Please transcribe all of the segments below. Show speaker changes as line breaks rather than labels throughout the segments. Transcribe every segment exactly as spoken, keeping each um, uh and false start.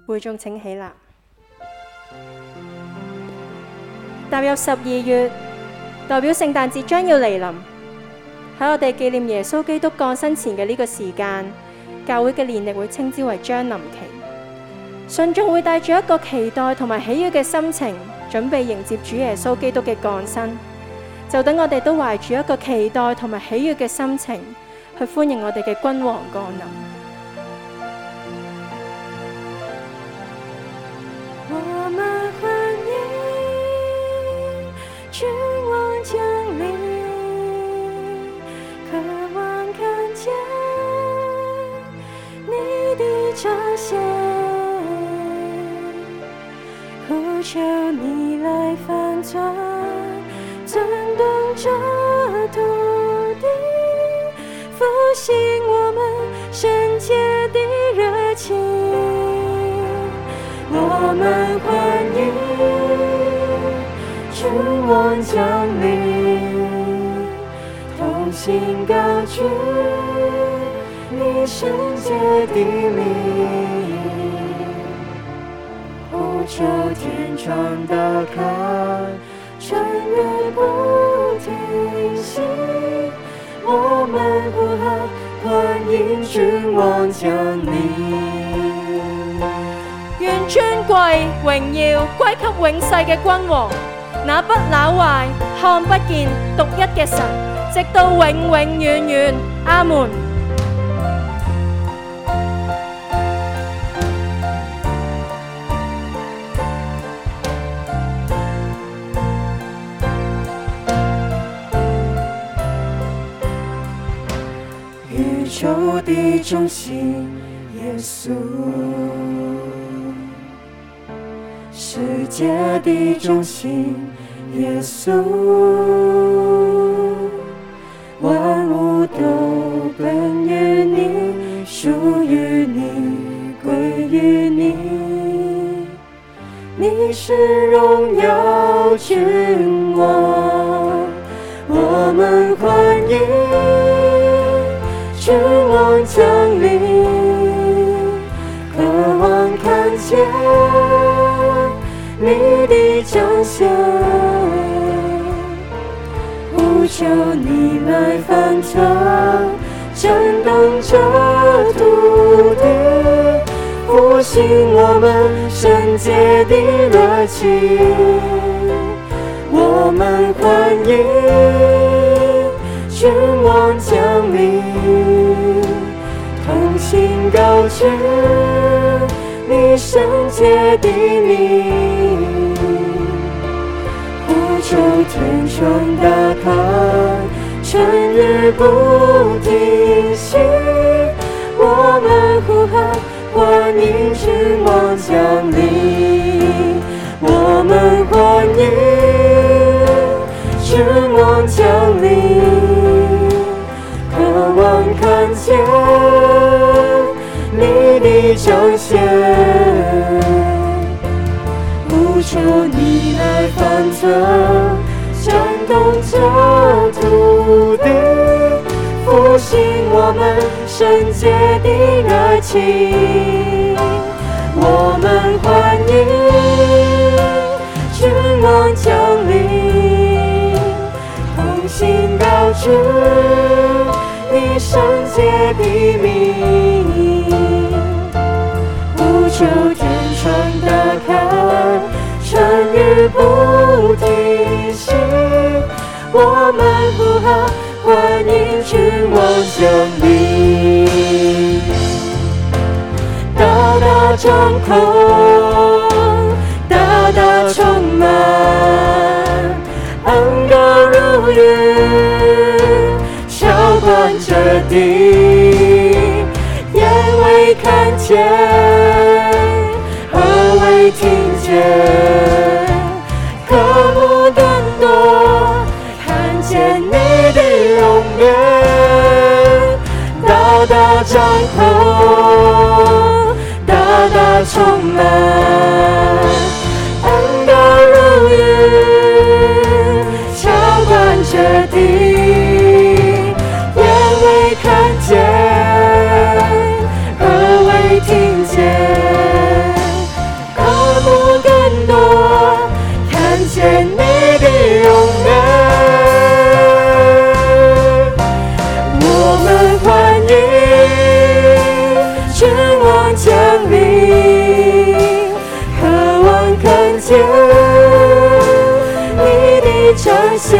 會眾請起立。踏入十二月，代表聖誕節將要嚟臨，喺我哋紀念耶穌基督降生前嘅呢個時間，教會嘅年曆會稱之為將臨期。信眾會帶住一個期待同埋喜悅嘅心情，準備迎接主耶穌基督嘅降生。就等我哋都懷住一個期待同埋喜悅嘅心情，去歡迎我哋嘅君王降臨。
我們歡迎君王降臨，渴望看見你的彰顯，呼求你來翻轉，震動着土地，復興我們聖潔的熱情。我們歡迎君王降臨，同心高舉你聖潔的名，呼求天窗打開，春雨不停息，我們呼喊歡迎君王降臨。
願尊貴榮耀歸給永世嘅君王，那不朽壞看不見獨一嘅神，直到永永遠遠。阿門。
宇宙的中心，耶穌，世界的中心，耶穌，萬物都本於你，屬於你，歸於你，你是榮耀君王，我們歡迎君王降臨，渴望看見你的彰顯，呼求你來翻轉，震動着土地，復興我們聖潔的熱情。我們歡迎君王降臨，同心高舉你聖潔的名，呼求天窗打開，春雨不停息，我們呼喊歡迎君王降臨，我們歡迎君王降臨，渴望看見你的彰顯，呼求你來翻轉，震動着土地，復興我們聖潔的熱情。我們歡迎君王降臨，同心高舉你聖潔的名，呼求天窗打開，春雨不停息，我們呼喊歡迎君王降臨，大大張口，大大充滿，恩膏如雨澆灌着地，眼未看見，耳未聽見，渴慕更多看見你的容顏，大大張口，大大充滿，恩膏如雨澆灌着地，眼未看見，耳未聽見， 再现，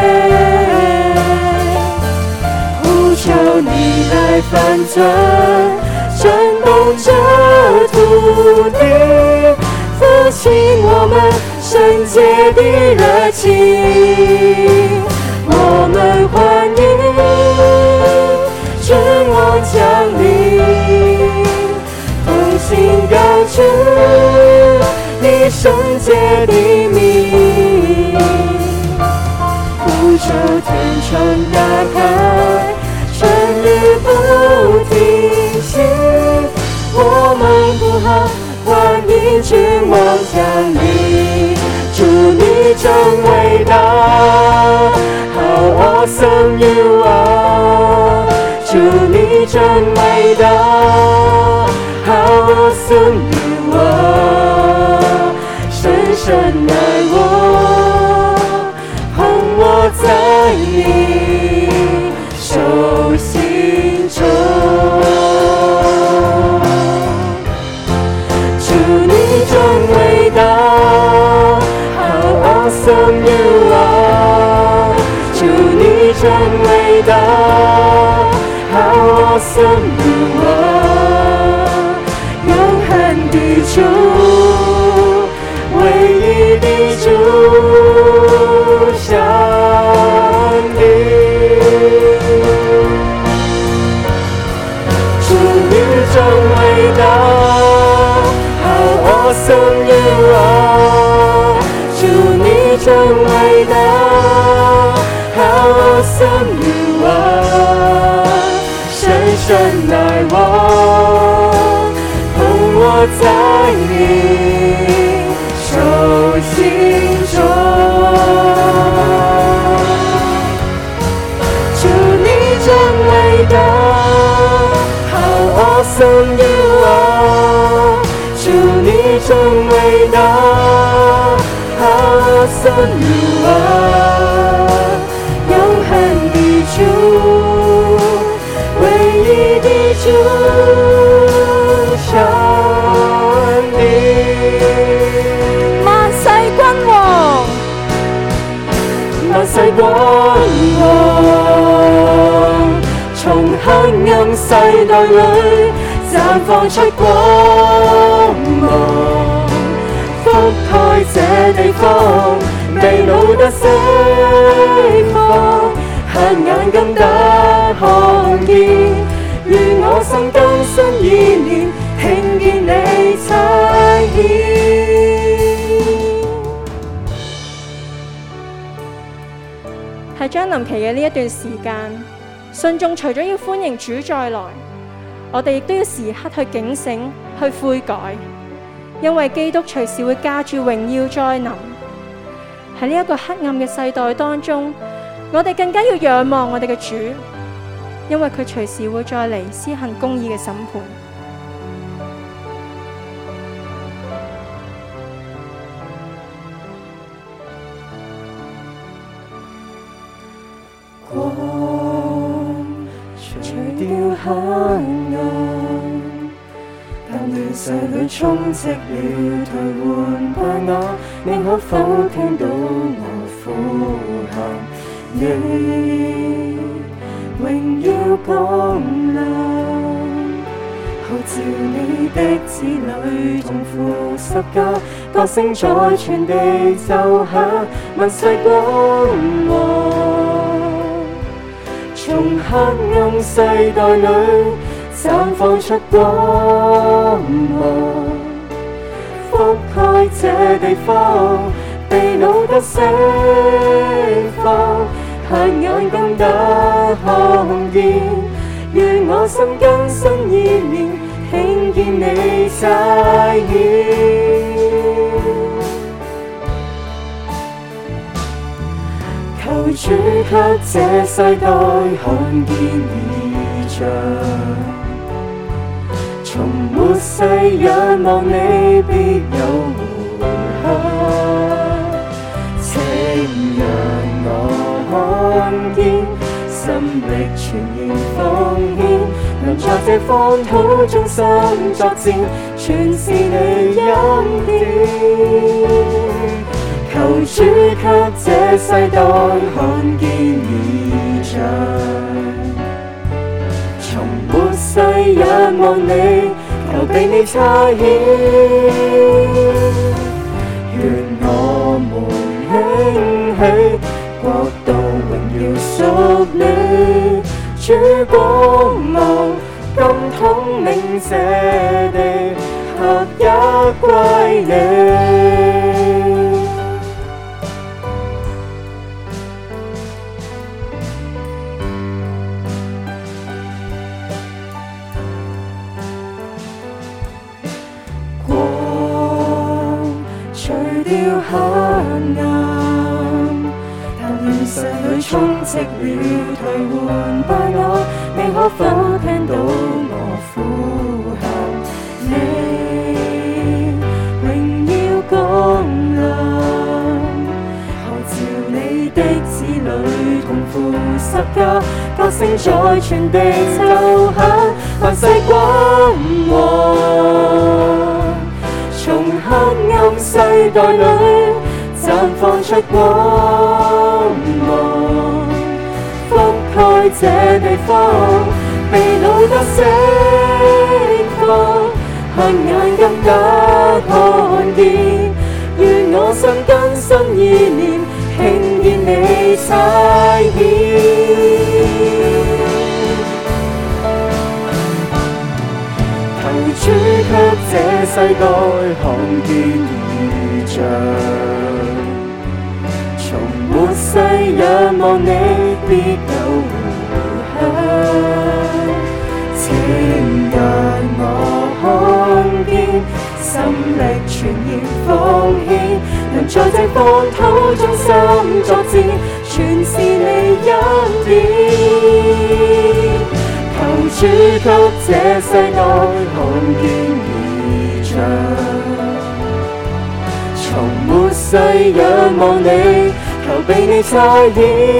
呼求你来翻转，震动这土地，复兴我们圣洁的热情。我们欢迎君王降临，同心高举你圣洁的名，呼求天窗打开，春雨不停息，我们呼号欢迎君王降临。主你真伟大， How awesome you are， 主你真伟大， How awesome you are， 深深爱我，捧我在你手心中。主你真伟大， How awesome you are， 主你真伟大， How awesome you are， 永恒的主，唯一的主，上帝。主你真伟大， How awesome you are， 主你真伟大， How awesome you are， 深深爱我，捧我在你手心中。主你真伟大， How awesome you are， 主你真伟大， How awesome you are， 永恒的主，唯一的主，上帝。
萬世君王，
萬世君王，從黑暗世代裏綻放出光芒，覆蓋這地方，被擄得釋放，瞎眼更得看見，願我心更新意念，聽見你差遣。
喺將臨期嘅呢一段時間，信眾除咗要歡迎主再來，我哋亦都要時刻去警醒、去悔改，因為基督隨時會駕住榮耀再臨。喺呢一個黑暗嘅世代當中，我哋更加要仰望我哋嘅主，因為佢隨時會再嚟施行公義嘅審判。
光除掉黑暗，但亂世裏充斥了頹垣敗瓦，你可否聽到我呼喊？你榮耀降臨，號召你的子女同負十架，歌聲在全地奏響，萬世光芒，從黑暗世代裏綻放出光芒，覆蓋這地方，被擄得釋放，瞎眼更得看見，願我心更新意念，聽見你差遣。求主給這世代看見異象，從末世仰望你必有回響，請讓我看見，心力全然奉獻，能在這荒土中心作戰，全是你恩典。求主給這這世代看見異象，從末世仰望你，求被你差遣。願我們興起，國度榮耀屬你，主光芒今統領這地，合一歸你。光除掉黑暗，但願世裏充斥了頹垣敗瓦，你可否聽到我呼喊？你榮耀降臨，號召你的子女同負十架，歌聲在全地奏響，萬世君王，從黑暗世代裏綻放出光芒，覆蓋這地方，被擄得釋放，瞎眼更加看見，願我心更新意念，聽見你差遣。求主給這世代看見異象，從末世仰望你，必有回響。請讓我看見，心力全然奉獻，能在這荒土中心作戰，全是你恩典。求主給這世代看見異象，從末世仰望你，求被你差遣。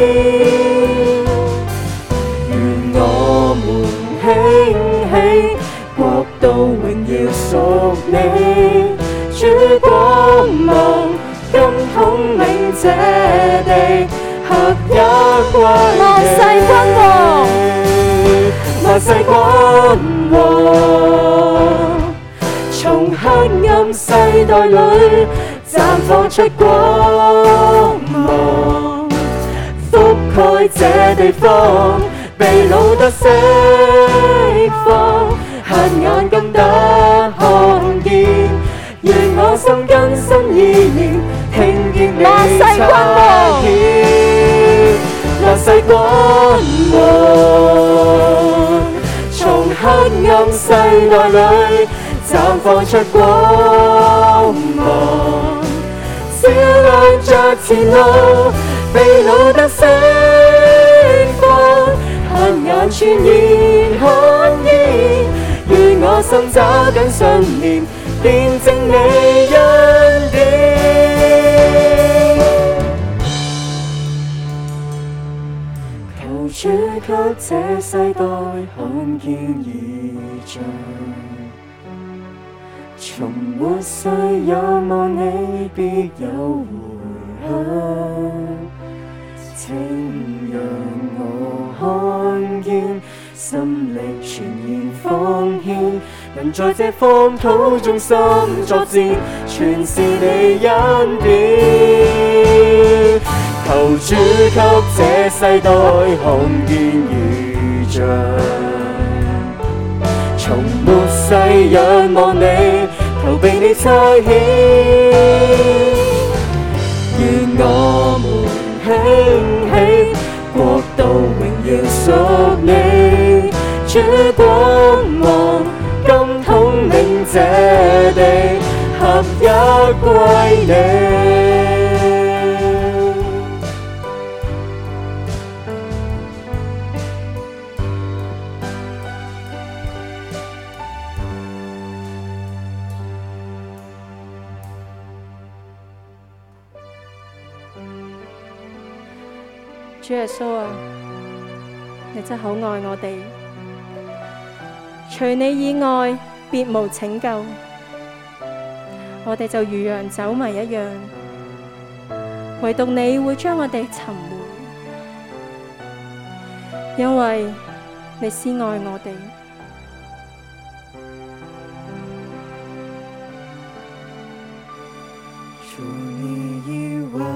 願我們興起，國度榮耀屬你，主光芒今統領這地，合一歸你。萬世君王，萬世君王，從黑暗世代裏綻放出光芒，覆蓋這地方，被擄得釋放，瞎眼更得看見，願我心更新意念，聽見你差遣。萬世君王，從黑暗世代裏綻放出光芒，照亮着前路，被擄得釋放，瞎眼全然看見，願我心找緊信念，見證你恩典。求主給這世代看見異象，從末世仰望你，必有回響。請讓我看見，心力全然奉獻，能在這荒土中心作戰，全是你恩典。求主給這世代看見異象，從末世仰望你，求被你差遣。願我們興起，國度榮耀屬你，主光芒今統領這地，合一歸你。
主耶穌啊，你真好愛我哋，除你以外別無拯救，我哋就如羊走迷一樣， 唯獨你會將我哋尋回，因為你先愛我哋。
除你以外，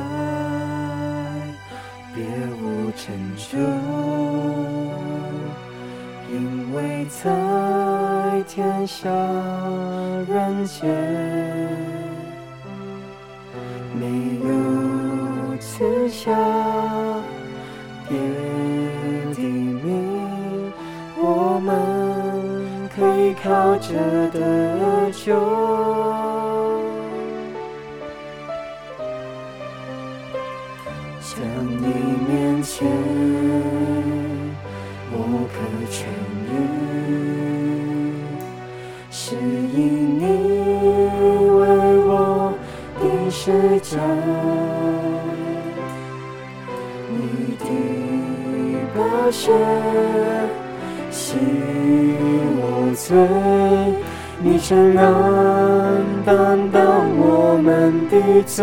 別無拯救，因為在天下人間，沒有賜下別的名，我們可以靠着得救。在你面前，我可痊愈，是因你為我的十架，你的寶血洗我罪，你全然擔當我們的罪。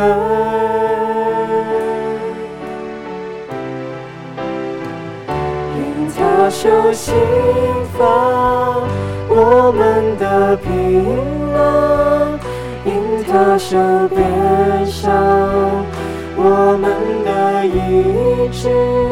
他受刑罰，我們的平安；因他受鞭傷，我們的醫治。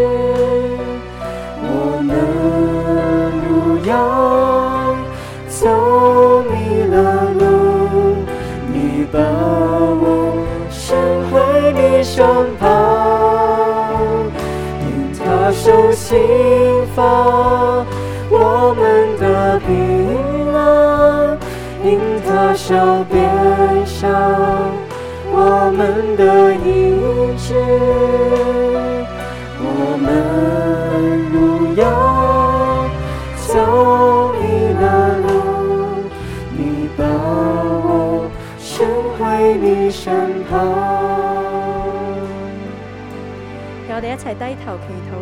我們如羊走迷了路，你把我牽回你身旁。因他受刑罰，我們的平安；因他受鞭傷，我們的醫治。我們如羊走迷了路，你把我牽回你身旁。
我哋一齊低頭祈禱。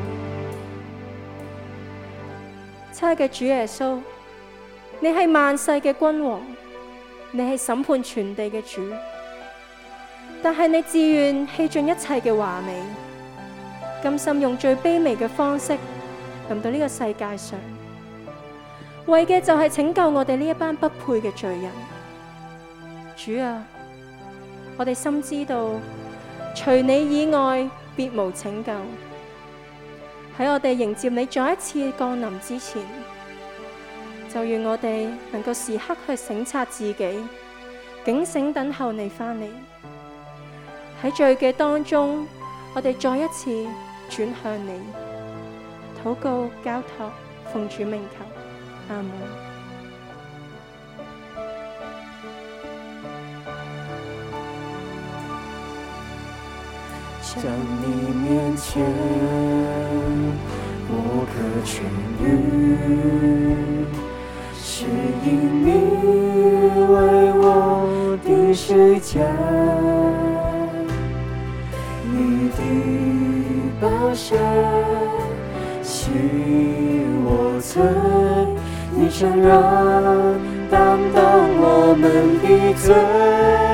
親愛嘅主耶穌，你係萬世嘅君王，你係審判全地嘅主，但係你自願棄盡一切嘅華美，甘心用最卑微嘅方式臨到呢個世界上，為嘅就係拯救我哋呢一班不配嘅罪人。主啊，我哋深知道除你以外別無拯救。喺我哋迎接你再一次降臨之前，就願我哋能夠時刻去省察自己，警醒等候你返嚟。喺罪嘅當中，我哋再一次轉向你，禱告交託，奉主名求，阿門。
在你面前，我可痊愈，是因你為我的十架，你的寶血洗我罪，你全然擔當我們的罪。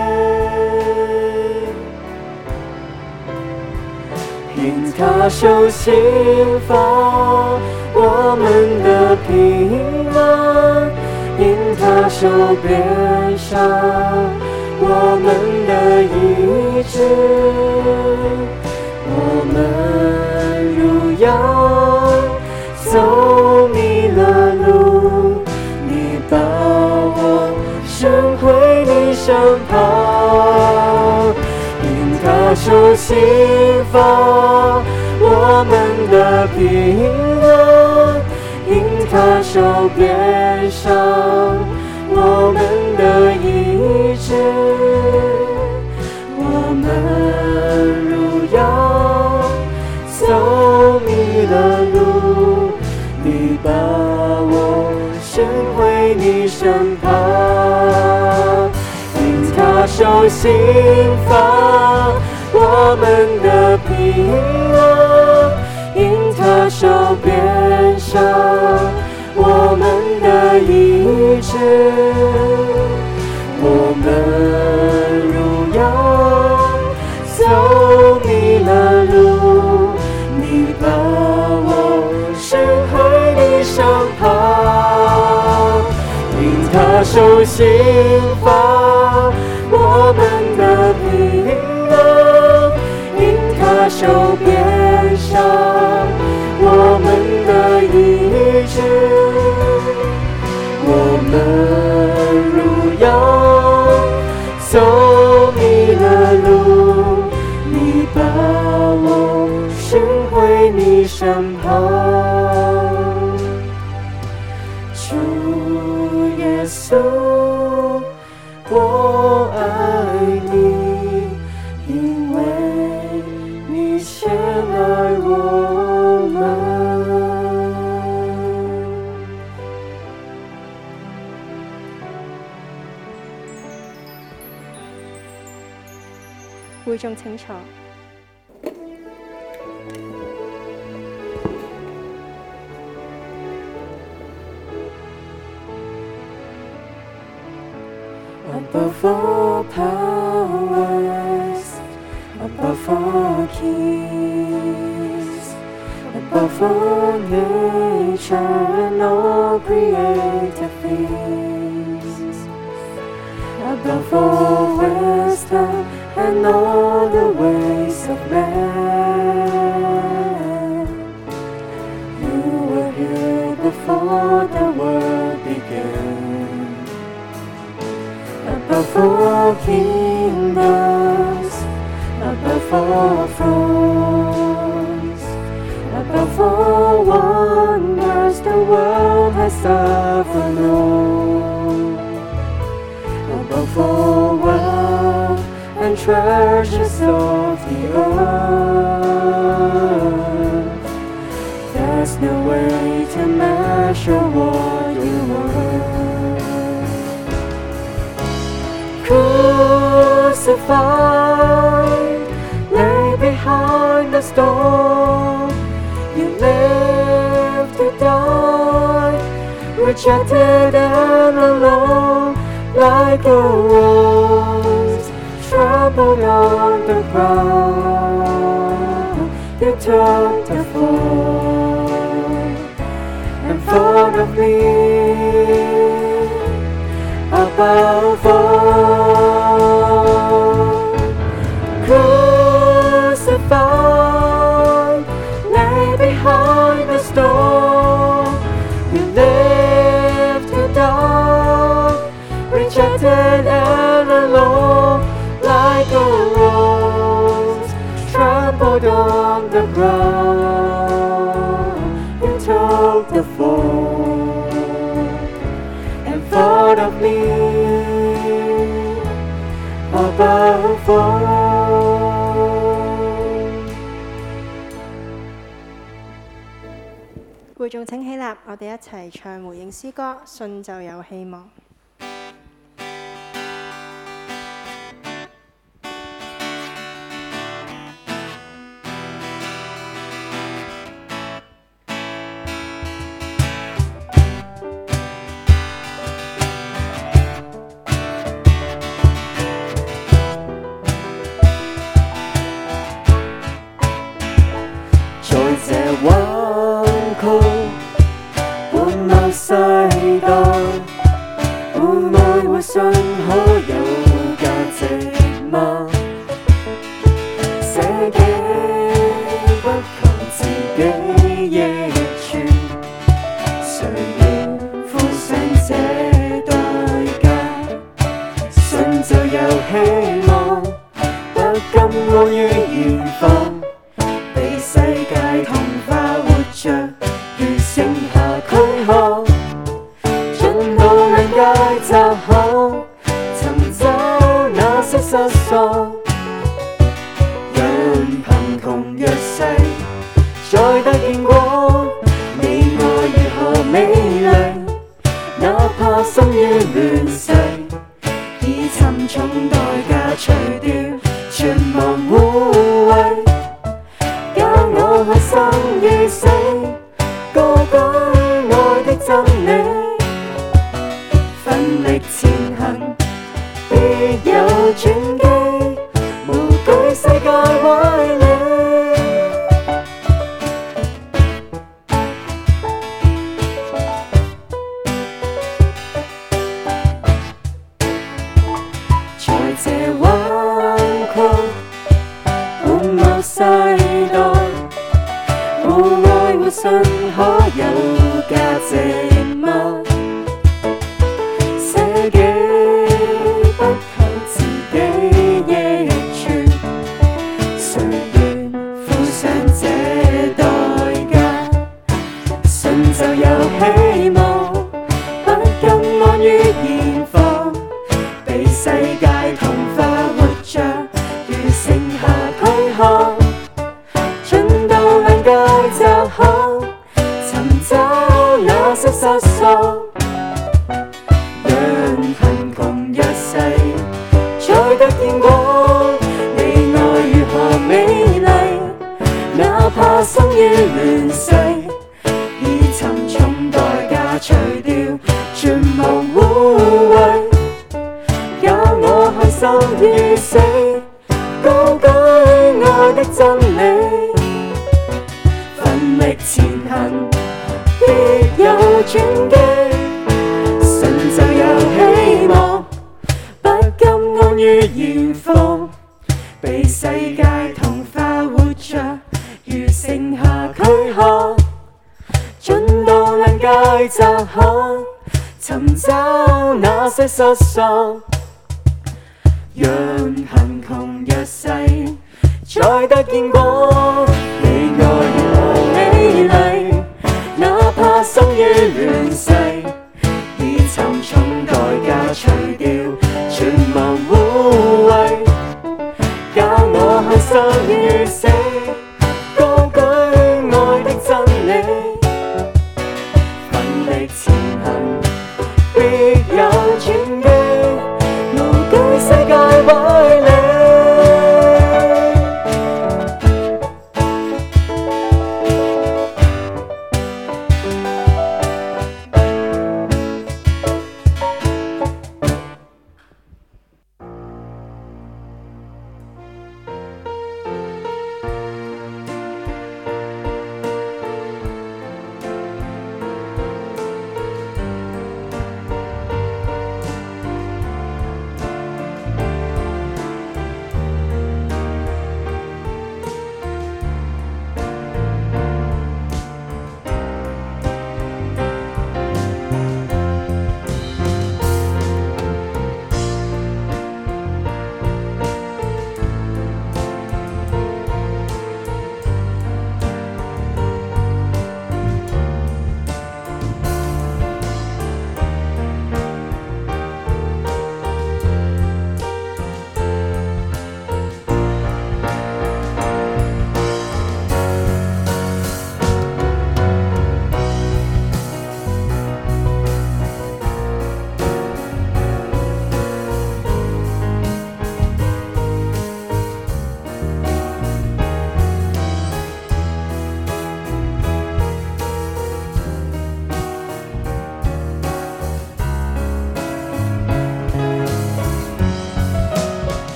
因他受刑罰，我們的平安；因他受鞭傷，我們的醫治。我們如羊走迷了路，你把我牽回你身旁。因他受刑罰，我們的平安；因他受鞭傷，我們的醫治。我們如羊走迷了路，你把我牽回你身旁。因他受刑罰，我們的平安；因他受鞭傷，我們的醫治。我們如羊走迷心房，我们的平安因他受鞭伤，我们的医治，我们如羊走迷了路，你把我寻回你身旁。主耶稣，我爱你，因为你先爱我们。
會眾請坐。
Above all powers, above all kings, above all nature and all created things, above all wisdom and all the ways of man. You were here before the world began. Above all kingdoms, above all thrones, above all wonders the world has ever known, above all wealth and treasures of the earth, there's no way to measure what you were. Crucified, lay behind the stone, you lived to die, rejected and alone, like a rose trampled on the ground. You took the fall and thought of me above all. Crucified, lay behind the stone, you lived to die, rejected and alone, like a rose trampled on the ground. You took the fall and thought of me above all.
會眾請起立，我哋一齊唱回應詩歌，信就有希望。
這彎曲本惡世代，互愛互信可有價值嗎？捨己不求自己益處，誰願付上這代價？信就有希望，不甘安於現況，被世界同化活着，如剩下軀殼，進到兩界窄巷，尋找那些失喪，讓貧窮弱勢再得見光。你愛如何美麗，哪怕生於亂世，以沉重代價除掉絕望污穢，教我看生與死，高舉愛的真理，奮力前行必有轉機，信就有希望，不甘安於現況，被世界同化活着，如剩下軀殼，進到兩界窄巷，尋找那些失喪，讓貧窮弱勢再得見光。